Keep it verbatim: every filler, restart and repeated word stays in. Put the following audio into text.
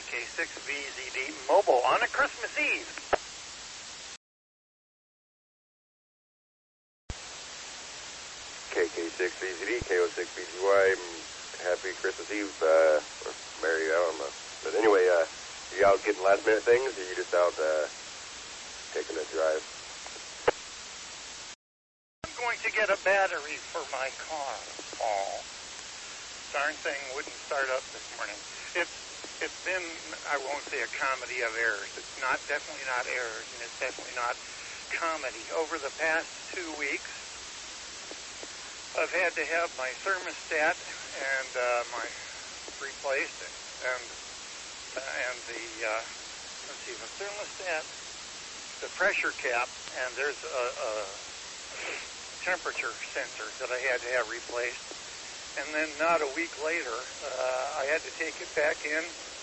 K six V Z D Mobile on a Christmas Eve. K K six V Z D, K O six B G Y, happy Christmas Eve, uh, or Merry, I don't know. But anyway, uh, you out getting last minute things, or you just out, uh, taking a drive? I'm going to get a battery for my car, Paul. Darn thing wouldn't start up this morning. It's, it's been, I won't say a comedy of errors. It's not, definitely not errors, and it's definitely not comedy. Over the past two weeks, I've had to have my thermostat and uh, my replaced, and uh, and the uh, let's see, the thermostat, the pressure cap, and there's a, a temperature sensor that I had to have replaced. And then not a week later, uh, I had to take it back in